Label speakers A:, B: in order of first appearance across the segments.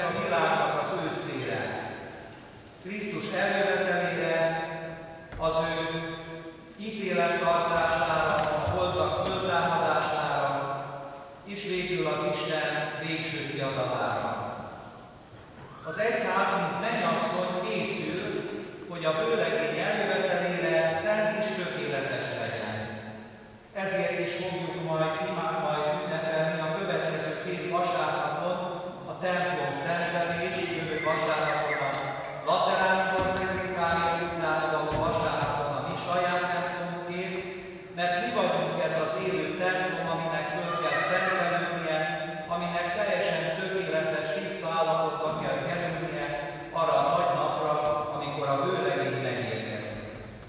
A: a világnak az őszére, Krisztus eljövetelére, az ő ítélettartására, a holtak föltámadására, és végül az Isten végső diadalára. Az egyház, mint mennyasszony készül, hogy a vőlegény eljövetelére szent és tökéletes legyen. Ezért is fogjuk majd ünnepelni a következő 2 vasárnapon a templom szentelés, jövő vasárnapon a lateráni baszilikáért, utána való vasárnapon a mi saját templomunkért, mert mi vagyunk ez az élő templom, aminek föl kell szentelődnie, aminek teljesen tökéletes, tiszta állapotban kell kerülnie arra a nagy napra, amikor a vőlegény megérkezik.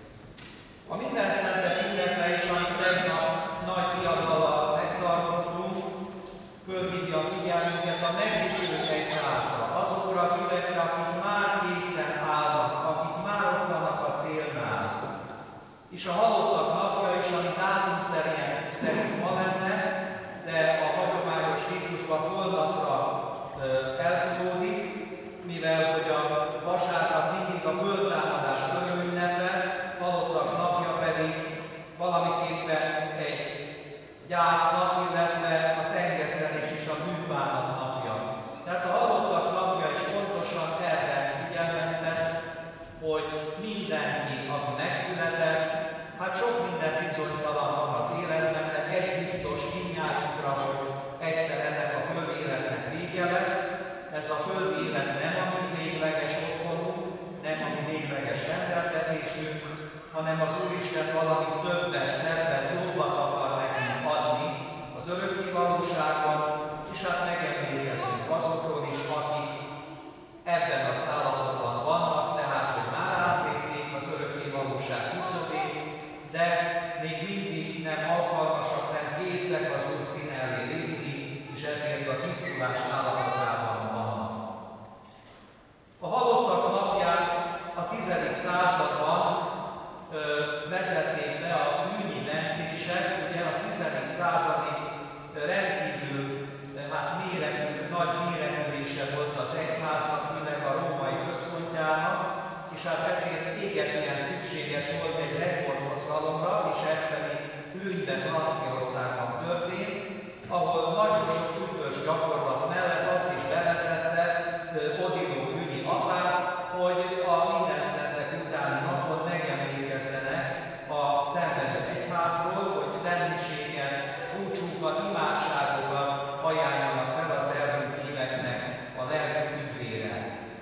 A: A minden szentek ünnepre is, amit tegnap nagy diadallal megtartottunk, fölhívja a figyelmünket a megdicsőt egyházra, azokra a hívekre, akik már készen állnak, akik már ott vannak a célnál. És a halottak napja is, ami dátum szerint ma lenne, de a hagyományos rítusban holnapra eltudódik, mivel hogy a vasárnap mindig a földtámadás örömünnepe, halottak napja pedig valamiképpen egy gyásznap, illetve a szentgesztelés is a bűnbánat napja. Tehát a halottak napja is pontosan erre figyelmeztet, hogy mindenki, aki megszületett, hát sok minden bizonytalan van az életben, de egy biztos mindnyájunkra, hogy egyszer ennek a földi életnek vége lesz. Ez a földi élet nem a mi végleges otthonunk, nem a mi végleges rendeltetésünk, hanem az Úristen valami többet, szebbet, jobbat akar nekünk adni az örökké valóságban, és hát megemlékezünk azokról is, akik ebben az állapotban vannak, tehát hogy már átlépték az örökké valóság küszöbét, de még mindig nem alkalmasak, nem készek az Úr színe elé lépni, és ezért a tisztulás állapotában vannak. A halottak napját a 10. században vezették be a Lügyi bencések, ugye a 10. századi rendkívül nagy méretülése volt az egyháznak, főleg a római központjának, és hát ezért égetően szükséges volt egy reformmozgalomra, és ez pedig Lügyben, Franciaországban történt, ahol nagyon sok üdvös gyakorlat mellett azt is bevezette Odilon Lügyi apát, hogy a minden szentek utáni napon megemlékezzenek a szenvedő egyházról, hogy szentmiséget, búcsúkat, imádságokat ajánljanak fel az elhunyt híveknek a lelki üdvére.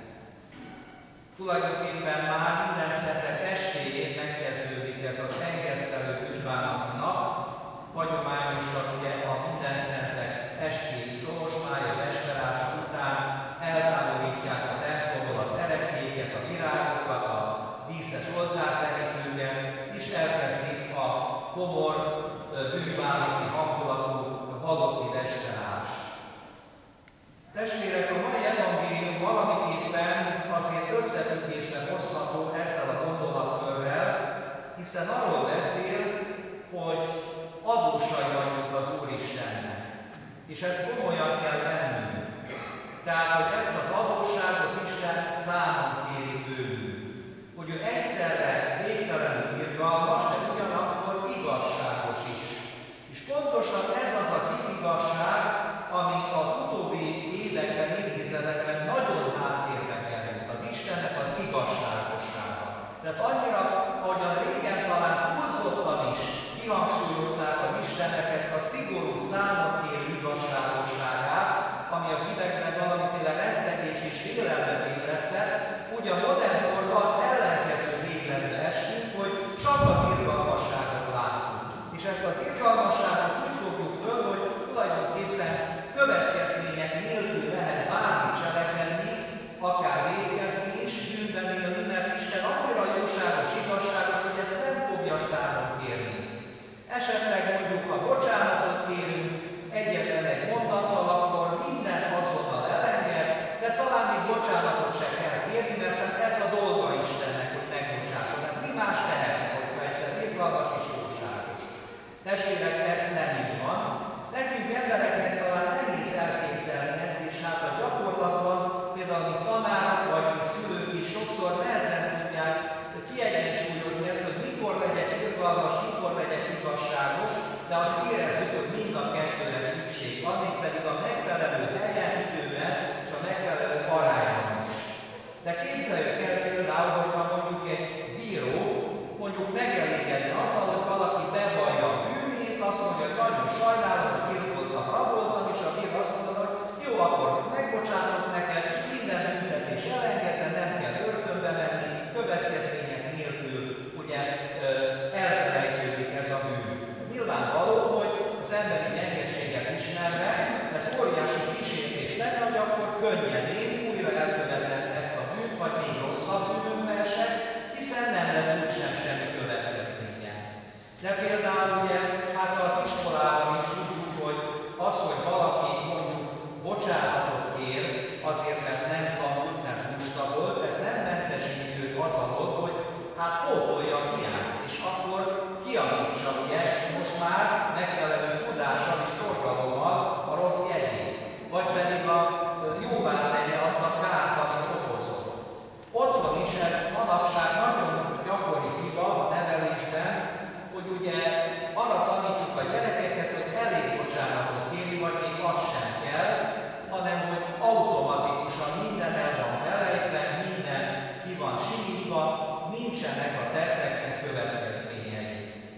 A: Tulajdonképpen már minden szentek estéjén megkezdődik ez az engesztelő bűnbánati nap. Hagyományosan ugye a minden szentek esti zsolosmája, vesterása után eltávolítják a templomból az ereklyéket, a virágokat, a díszes oltárterítőket, és elkezdik a komor, bűnbánati hangulatú halotti vesterást. Testvérek, a mai evangélium valamiképpen azért összefüggésben hozható ezzel a gondolatkörrel, hiszen arról beszél, hogy adósai vagyunk az Úristennek, és ezt komolyan kell vennünk. Tehát, hogy ezt az adósságot Isten számon kéri tőlünk, hogy ő egyszerre végtelenül irgalmas, de ugyanakkor igazságos is. És pontosan ez az a igazság, ami az utóbbi években, évtizedekben nagyon háttérbe került, az Istennek az igazságossága. Tehát annyira, ahogyan régen talán túlzottan is kihangsúlyozták az Istennek ezt a szigorú számon kérő igazságosságát, ami a hívekben valamiféle rettegés és félelmet ébresztett, úgy a modern korban az ellenkező végletre estünk, hogy csak az irgalmasságot látunk. És ezt az irgalmasságot úgy fogjuk föl, hogy tulajdonképpen következmények nélkül lehet bármit cselekedni, akár vétkezni is, bűnben élni, mert Isten annyira jóságos, igazságos, hogy ezt nem fogja számon kérni. Esetleg mondjuk, ha bocsánatot kérünk, egyetlen egy mondattal, akkor minden azonnal elenged, de talán még bocsánatot se kell kérni, mert ez a dolga Istennek, hogy megbocsásson. Hát mi más tehetne, hogyha egyszer irgalmas és jóságos. Testvérek, ez nem így van. Nekünk embereknek talán nehéz elképzelni ezt, és hát a gyakorlatban például mi tanárok vagy mi szülők is sokszor nehezen tudják kiegyensúlyozni ezt, hogy mikor legyek irgalmas, mikor legyek igazságos, de azt érezzük, hogy mind a kettőre szükség van, mégpedig a megfelelő helyen, időben és a megfelelő arányban is. De képzeljük el például, hogyha mondjuk egy bíró mondjuk megelégedni azzal, hogy valaki bevallja a bűnét, azt mondja, hogy nagyon sajnálom, hogy birkódnak raboltam, és a bíró azt mondja, hogy jó, akkor megbocsátok neked, minden büntetés elengedve, nem kell börtönbe menni, következmények nélkül ugye elfelejtődik ez a bűn. Nyilvánvaló, hogy az emberi gyengeséget ismerve, ez óriási kísértés lenne, hogy akkor könnyedén újra elkövetem ezt a bűnt, vagy még rosszabb bűnökbe esek, hiszen nem lesz úgysem semmi következménye. De például ugye, hát az iskolában is tudjuk, hogy az, hogy valaki mondjuk bocsánatot kér, azért, mert nem tanult, mert lusta volt, ez nem mentesíti őt az alól, hogy hát pótolja a hiányt, és akkor kiavítsa ugye most már megfelelő tudással és szorgalommal a rossz jegyét, vagy pedig a jóvá tegye azt a kárt, amit okozott. Otthon is ez manapság nagyon gyakori hiba a nevelésben, hogy ugye arra tanítjuk a gyerekeket, hogy elég bocsánatot kérni, vagy még az sem kell, hanem hogy automatikusan minden el van felejtve, minden ki van simítva, nincsenek a tetteknek következményei.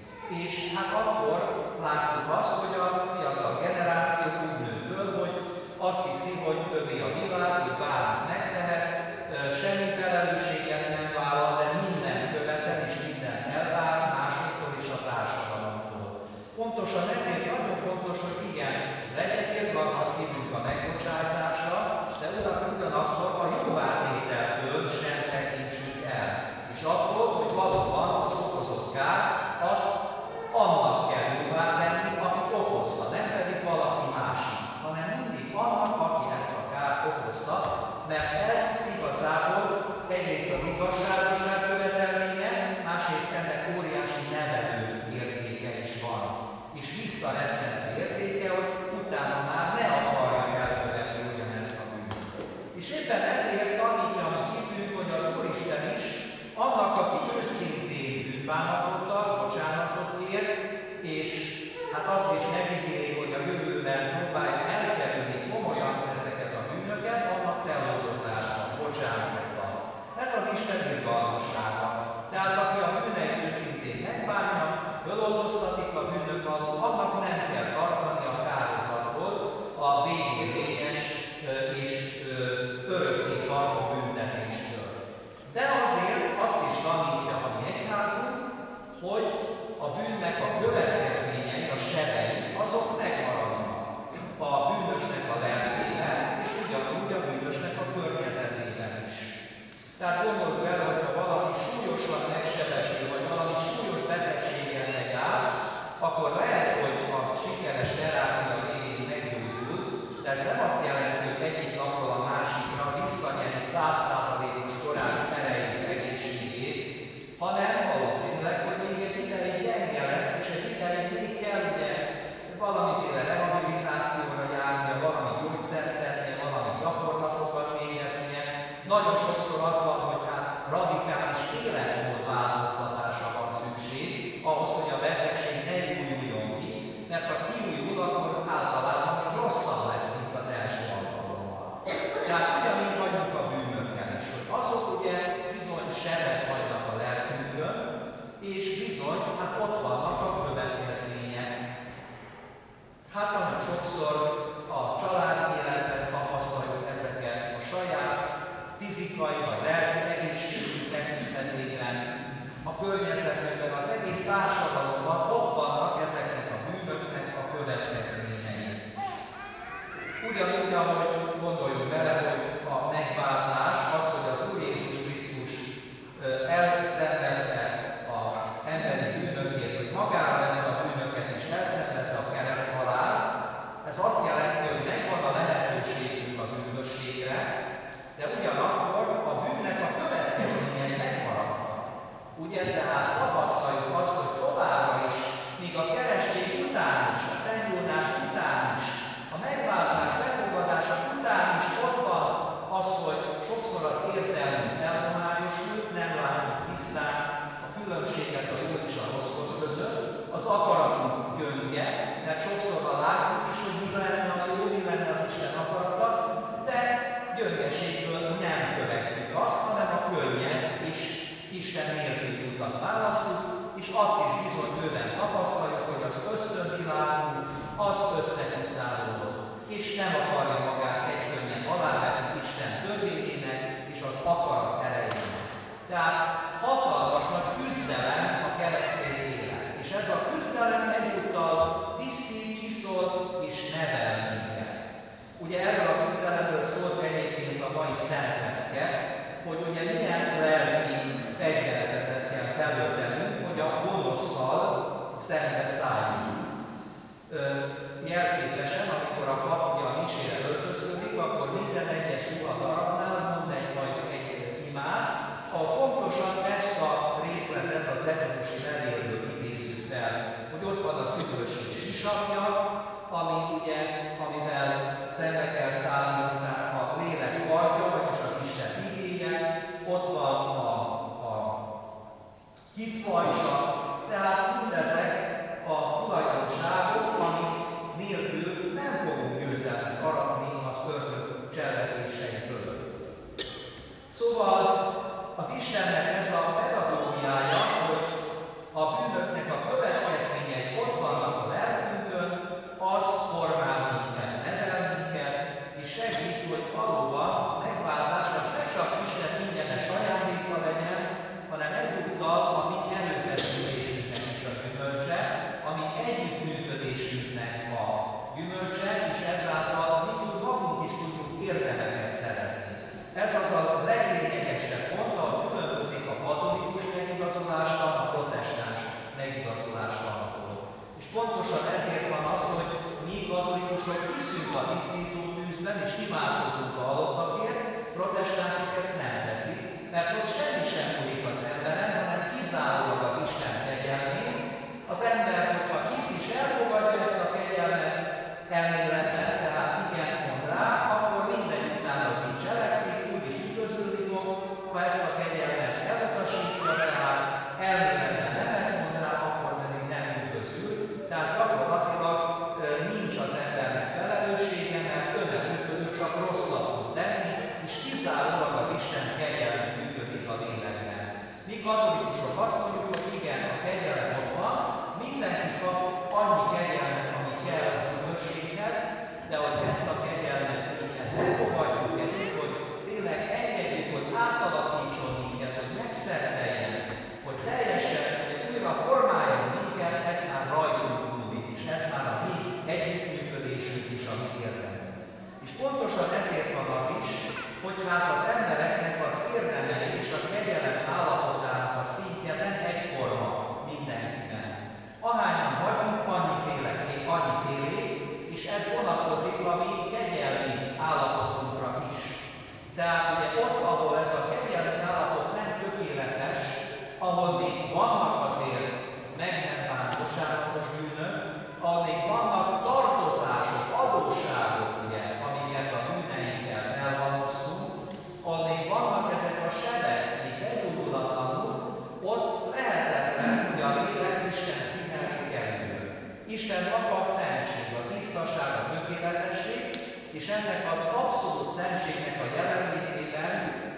A: És hát akkor látjuk azt, hogy a fiatal generáció úgy nő föl, hogy azt hiszi, hogy övé a világ, hogy bármit megtehet, semmi felelősséget nem vállal, de minden követel és minden elvár másoktól és a társadalomtól. Pontosan ezért nagyon fontos, hogy igen, legyen irgalmas szívünk a megbocsátásra, de ugyanakkor a jóvátételtől sem tekintsünk el. És attól, hogy valóban az okozott kár, azt annak kell jóvá tenni, aki okozta, nem pedig valaki másik, hanem mindig annak, aki ezt a kárt okozta, mert ez igazából egyrészt az igazságosság követelménye, másrészt ennek óriási nevelő értéke is van, és visszarettentő értéke, hogy utána már ne akarja elkövetni ugyanezt a bűnt. És éppen ezért tanítja a hitünk, hogy az Úristen is annak, aki őszintén bűnbánatottal, bocsánatot kér, és hát azt is megígéri, hogy a jövőben próbálja elkerülni komolyan ezeket a bűnöket, annak feloldozásban, bocsánattal. Ez az Isten irgalmassága. Tehát aki a bűneit őszintén megbánja, feloldoztatik a bűnök alól, annak nem kell tartani a kározatból a végérvényes és örökké tartó büntetéstől. De azért azt is tanítja a mi egyházunk, hogy a bűnnek a következményei, a sebei, azok megmaradnak a bűnösnek a lelkében, és ugyanúgy a bűnösnek a környezetében is. Tehát gondoljuk el, hogyha valaki súlyosan megsebesül, vagy valami súlyos betegségen megy át, akkor lehet, hogy a sikeres terápia végén meggyógyul, de ez nem azt jelenti, hogy egyik napról a másikra visszanyeri 100%-os korábbi erejű egészségét, hanem valószínűleg, hogy még egy ideig gyenge lesz, és egy ideig még kell ugye valamiféle rehabilitációra járnia, valami gyógyszert szednie, valami gyakorlatokat végeznie. Nagyon sokszor az van, hogy hát radikális életmód változtatásra van szükség, ahhoz, hogy a betegség ne újuljon ki, mert ha kiújul, akkor általában még rosszabb lesz, mint az első alkalommal. Tehát ugyanígy vagyunk a bűnökkel is, hogy azok ugye bizony sebet hagynak a lelkünkön, és bizony, hát ott vannak a következmények. Hát nagyon sokszor a családi életben tapasztaljuk ezeket a saját fizikai vagy lelki egészségügy tekintetében, a környezetünkben, az egész társadalomban ott vannak ezeknek a bűnöknek a következményei. Ugyanúgy, ahogy gondoljuk bele, hogy a megváltás, az, hogy az Úr Jézus Krisztus elszenvedte az emberi bűnökért, hogy magára vette a bűnöket és elszenvedte a kereszthalál, ez azt jelenti, hogy megvan a lehetőségünk az üdvösségre, de ugyanakkor a bűnnek a következményei megmaradnak. Ugye, tehát tapasztaljuk azt, hogy továbbra is, míg a keresztség után is, a szentgyónás után is, a megváltás befogadása után is ott van az, hogy mai szentlecke, hogy ugye milyen lelki fegyverzetet kell felöltenünk, hogy a gonoszval szembe szálljunk. Jelképesen, amikor a pap ugye a misére öltözködik, akkor minden egyes ruha darabnál mond egy imát, ahol pontosan ezt a részletet az Efezusi levélből idézzük fel, hogy ott van az üdvösség sisakja, amivel szembe kell szállni, aztán a lélek kardja, vagyis az Isten igéje, ott van a hitpajzsa, tehát mindezek a tulajdonságok, amik nélkül nem fogunk győzelmet aratni az ördög cselekvései fölött. Szóval az Istennek ez a pedagógiája, hogy a bűnöknek a következményei ott vannak a lelkünkön, az formál minket, nevel minket, és segít, hogy valóban a megváltás az ne csak Isten ingyenes ajándéka legyen, hanem egyúttal a mi előfeszülésünknek is a gyümölcse, a mi együttműködésünknek a gyümölcse, és ezáltal mi magunk is tudjuk érdemeket szerezni. Ez az a leglényegesebb pont, ahol különbözik a katolikus megigazolástól, a protestáns megigazolástól. És pontosan ezért van az, hogy mi katolikusok hiszünk a tisztító tűzben, és imádkozunk a halottakért, protestánsok ezt nem teszik, mert ott semmi sem múlik az emberen, hanem kizárólag az Isten kegyelmén. Az ember, hogyha hisz és elfogadja ezt a kegyelmet elméletben, tehát igen mond rá, akkor mindegy utána, hogy mit cselekszik, úgyis üdvözölni fog, ha ezt a kegyelmet elutasítja, tehát elméletben nemet mond rá, akkor pedig nem üdvözül. Tehát gyakorlatilag nincs az embernek felelőssége, mert önműködő csak rosszat tud tenni, és kizárólag az Isten kegyelme működik a lélekben. Mi katolikusok azt mondjuk, hogy igen, a kegyelem ott van, mindenki kap annyi kegyelmet, ami kell az üdvösséghez, de hogy ezt a kegyelmet elfogadjuk együtt, hogy tényleg engedjük, hogy átalakítson minket, hogy megszenteljen, hogy teljesen újra formáljon minket, ez már rajtunk múlik, és ez már a mi együttműködésünk is, a mi érdemünk. És pontosan ezért van az is, hogy hát az embereknek az érdemei és a kegyelem állapotának a szintje nem egyforma mindenkiben. Ahányan vagyunk, annyifélé, és ez vonatkozik a mi kegyelmi állapotunkra is. Tehát ugye ott, ahol ez a kegyelmi állapot nem tökéletes, ahol még vannak azért meg nem bánt bocsánatos bűnök, ahol még vannak tartozások, adósságok, ugye, amiket a bűneinkkel elhalmozzunk, ahol még vannak ezek a sebek, még begyógyulatlanul, ott lehetetlen, hogy a lélek Isten színelni kerül. Isten maga a szentség, a tisztaság, a tökéletesség, és ennek az abszolút szentségnek a jelenlétében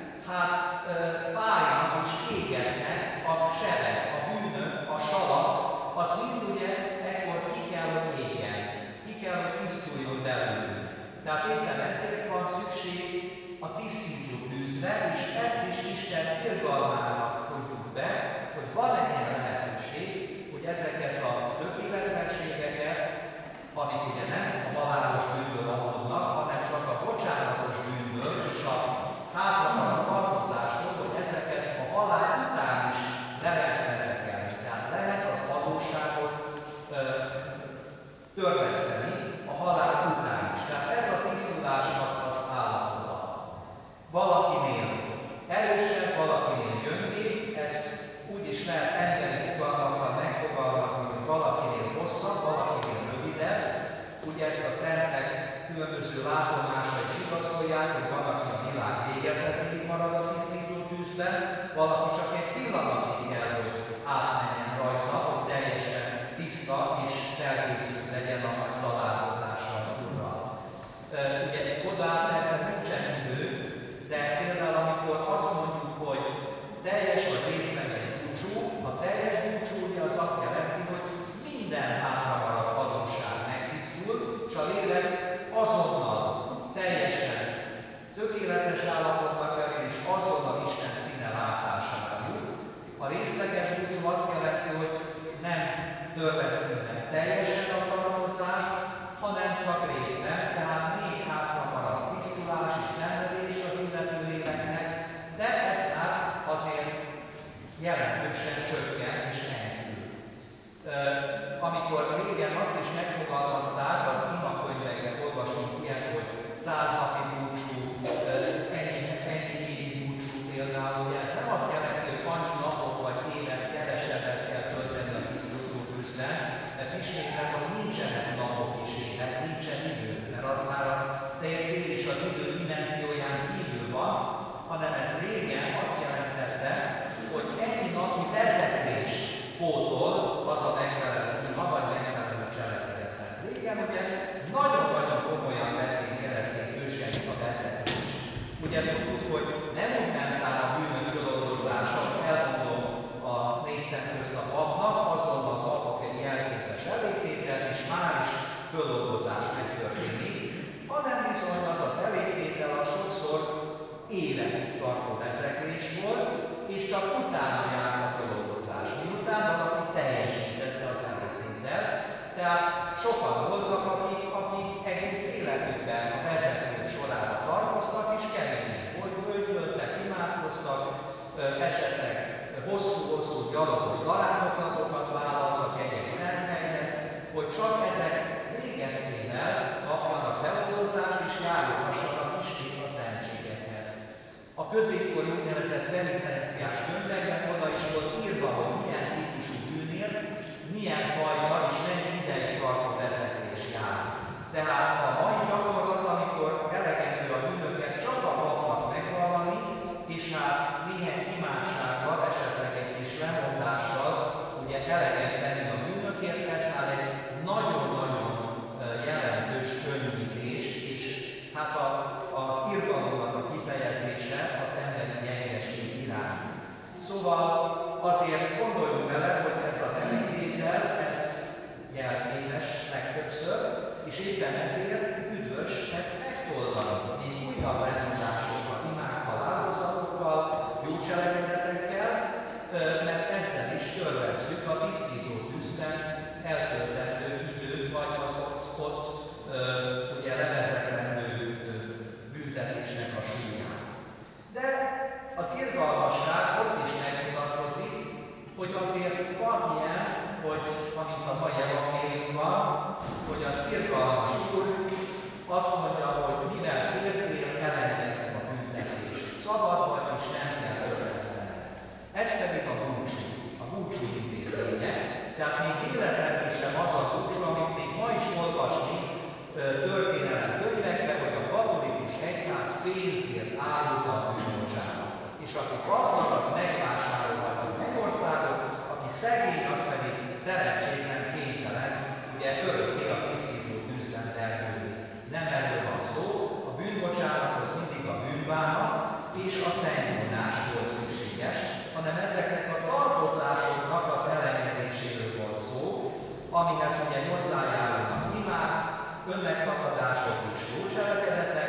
A: fájnak és égetnek a sebek, a bűnök, a salak, az mind ugye ekkor ki kell, hogy égjen, ki kell, hogy tisztuljon belőlünk. Tehát éppen ezért van szükség a tisztító tűzre, és ezt is Isten irgalmának tudjuk be, hogy van egy ilyen lehetőség, hogy ezeket a tökéletlenségeket, amik ugye nem a halálos bűnből adódnak, hanem csak a bocsánatos bűnből és a hátramaradó tartozástól, hogy ezeket a halál után is le lehet vezekelni. Tehát lehet az adósságot törveszteni a halál után is. Tehát ez a tisztulásnak az állapota. Valakinél erősebb, valakinél gyöngébb, ezt úgy is lehet emberi fogalmakkal megfogalmazni, hogy valakinél hosszabb, valakinél rövidebb. Ugye ezt a szentek különböző látomásai is igazolják, hogy van, aki a világ végezetéig marad a tisztító tűzben, valaki csak egy pillanatig kell, hogy átmenjen rajta, hogy teljesen tiszta és felkészült legyen a nagy találkozásra az Urral. Ugye oda persze nincsen idő, de például amikor azt mondjuk, hogy teljes vagy részleges búcsú, a teljes búcsú az azt jelenti, hogy minden hátramaradó adósság megtisztul, és a lélek azonnal teljesen tökéletes állapotba kerül, és azonnal Isten színe látására tartó vezeklés volt, és csak utána járt a feloldozás, miután valaki teljesítette az előtételt. Tehát sokan voltak, akik egész életükben a vezetők sorára tartoztak, és keményen böjtöltek, imádkoztak, esetleg hosszú-hosszú gyalogos zarándokatokat vállaltak egy-egy szenthelyhez, hogy csak ezek végeztével kapjanak feloldozást és járulhassanak ismét a szentségekhez. A középkori úgynevezett penitenciás könyvekben oda is volt írva, hogy milyen típusú bűnért, milyen fajta és mennyi ideig tartó vezetés jár. Tehát a mai gyakorlat, amikor elegendő a bűnöket csak a papnak megvallani, és hát néhány imádsággal, esetleg egy kis lemondással, ugye eleget tenni a bűnökért, ez már egy nagyon-nagyon jelentős könnyítés, és hát az irgalomnak a kifejezése az emberi gyengeség irány. Szóval azért gondoljunk bele, hogy ez az elégtétel, ez jelképes legtöbbször, és éppen ezért üdvös ezt megtoldani, még újabb lemondásokkal, imákkal, áldozatokkal, jó cselekedetekkel, mert ezzel is törvesszük a tisztító tűzben eltöltendő időt, vagy az ott ugye levezetlendő büntetésnek a súlyát. De az irgalmasság ott is megmutatkozik, hogy azért van ilyen, hogy amint a mai evangéliumban, hogy az irgalmas úr azt mondja, hogy mivel kértél, elengednek a büntetést. Szabad vagy, és nem kell törveszteni. Ez pedig a búcsú intézménye. Tehát még életlenül sem az a búcsú, amit még ma is olvasni történelem könyvekben, hogy a katolikus egyház pénzért árulta a bűnbocsánatot. És aki gazdag, az megvásárolhat a mennyországot, aki szegény, az pedig szerencsétlen, kénytelen, ugye örökké a tisztító tűzben termődni. Nem erről van szó, a bűnbocsánathoz mindig a bűnbánat és a szennyvonás volt szükséges, hanem ezeknek a tartozásoknak az elengedéséről volt szó, amihez ugye hozzájárulnak imák, önmegtagadások és jó cselekedetek.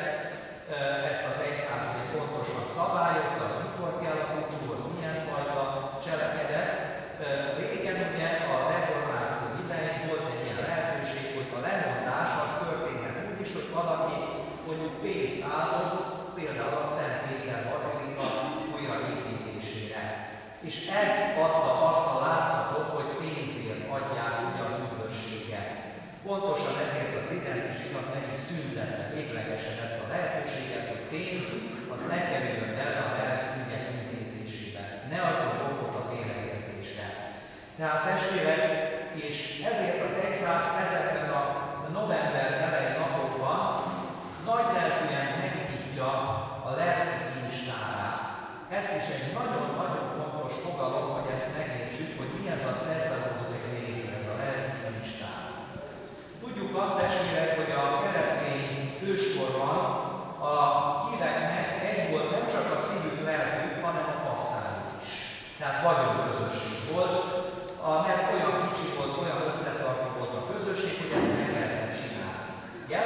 A: Ezt az egyház ugye pontosan szabályozza, mikor kell a búcsúhoz, milyen fajta cselekedet. Régen ugye a reformáció idején volt egy ilyen lehetőség, hogy a lemondás az történhet úgy is, hogy valaki mondjuk pénzt áldoz, például a Szent Péter bazilika újraépítésére. És ez adta azt a látszatot, hogy pénzért adják ugye az üdvösséget. Pontosan ezért a tridenti zsinat meg is szüntette véglegesen ezt a lehetőséget, hogy pénz az ne kerüljön bele a lelki ügyek intézésébe. Ne adjon okot a félreértésre. Tehát testvérek, és ezért az egyház ezekben a november elején napokban nagy lelkűen megnyitja a lelki kincstárát. Ez is egy nagyon-nagyon fontos fogalom, hogy ezt megértsük, hogy mi ez a tesszalonikai része, ez a lelki kincstár. Tudjuk azt, testvérek, hogy a keresztény őskorban a híveknek egy volt nem csak a szívük, lelkük, hanem a passzáruk is. Tehát vagyonközösség volt, mert olyan kicsi volt, olyan összetartó volt a közösség, hogy ezt meg lehetett csinálni.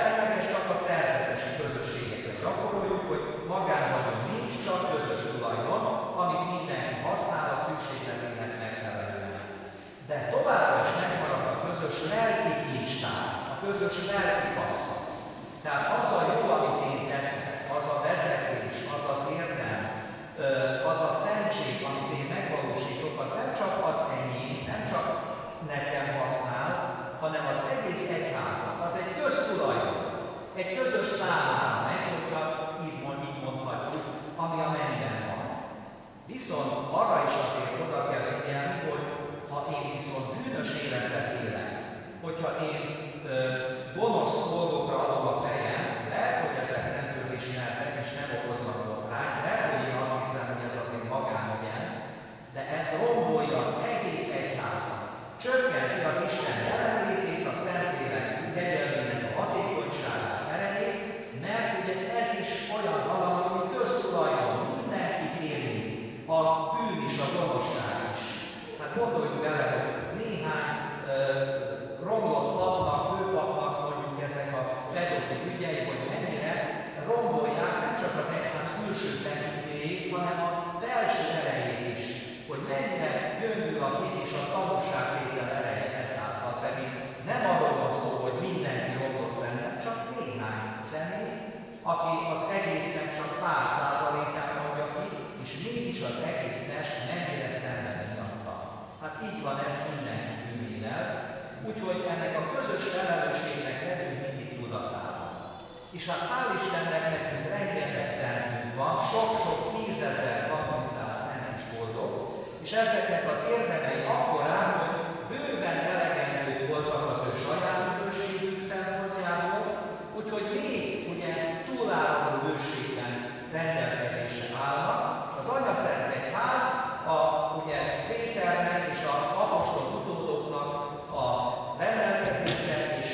A: hanem a belső erejét is, hogy mennyire gyöngül a hit és a tanúságtétel ereje ezáltal, pedig nem arról van szó, hogy mindenki romlott lenne, csak néhány személy, aki az egésznek csak pár százalékát adja ki, és mégis az egész test mennyire szenved miatta. Hát így van ez mindenki bűnével, úgyhogy ennek a közös felelősségnek legyünk mindig tudatában. És hát hál' Istennek nekünk rengeteg szentünk van, sok-sok 10 000 baptizált szent is boldog, és ezeknek az érdemei akkorán, hogy bőven elegendők voltak az ő saját üdvösségük szempontjából, úgyhogy még ugye túlálló bőségben rendelkezésre állnak. Az Anyaszent Egyház ugye Péternek és az apostol utódoknak a rendelkezése és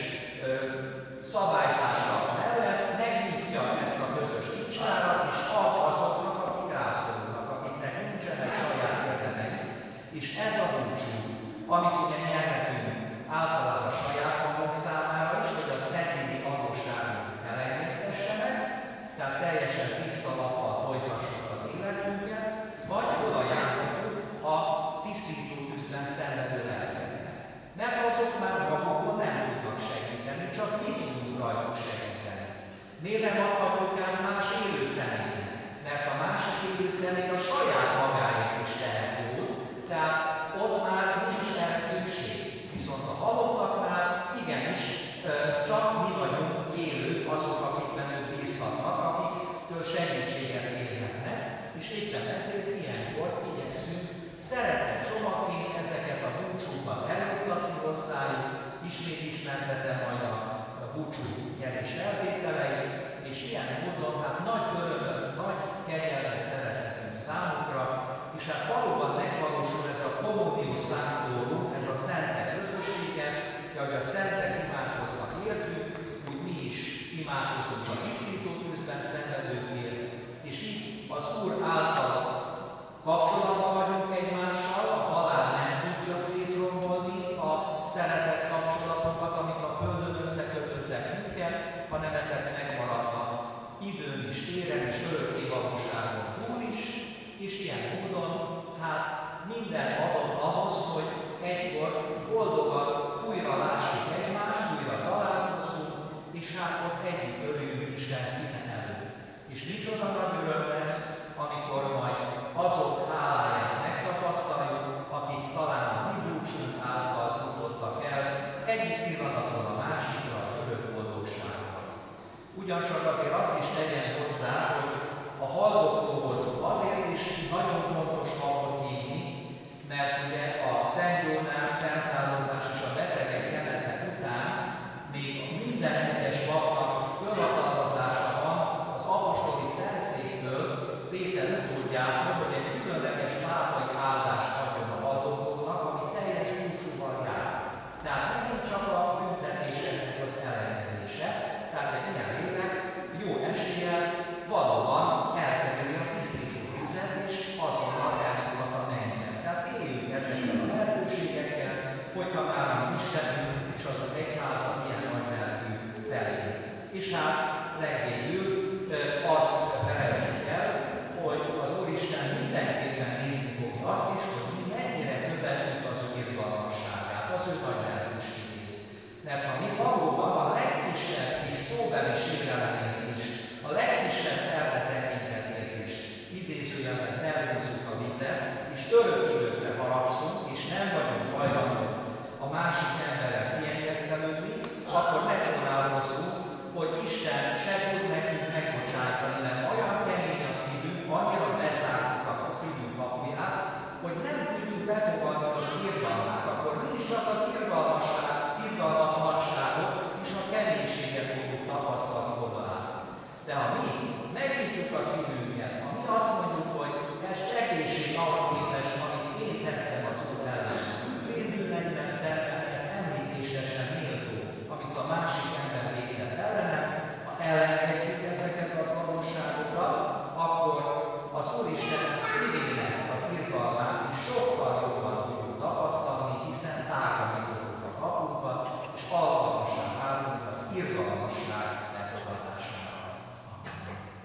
A: szabályzása mellett megnyitja ezt a közös kincstárat, és ad azoknak, akik rászorulnak, akiknek nincsenek saját érdemei. És ez a búcsú, amit ugye nyerhetünk általában a saját magunk számára is, hogy az eddigi adósságunk elengedhessenek, tehát teljesen tiszta lappal folytassuk az életünket, vagy oda járhatjuk a tisztító tűzben szenvedő lelkeknek. Mert azok már magukon nem tudnak segíteni, csak mi tudunk rajtuk segíteni. Miért nem adhatjuk át más élő személynek? Mert a másik élő személy a saját magáért is tehet jót, tehát ott már nincs erre szükség. Viszont a halottaknál igenis csak mi vagyunk élők, azok, akikben ők bízhatnak, akiktől segítséget kérhetnek, és éppen ezért ilyenkor igyekszünk szeretett csomagként ezeket a búcsúkat eljutatni hozzájuk, ismét ismertetem majd a búcsú nyerés feltételeit, és ilyen módon hát nagy örömöt, nagy kegyelmet szerezhetünk számukra, és hát valóban megvalósul ez a Communio Sanctorum, ez a szentek közössége, hogy a szentek imádkoznak értünk, úgy mi is imádkozunk a tisztító tűzben szenvedőkért, és így az Úr által kapcsolatban vagyunk egymással, a halál nem tudja szétrombolni a szeretet kapcsolatokat, amik a Földön összekötöttek minket, hanem ezek megmaradnak időn és téren és örökké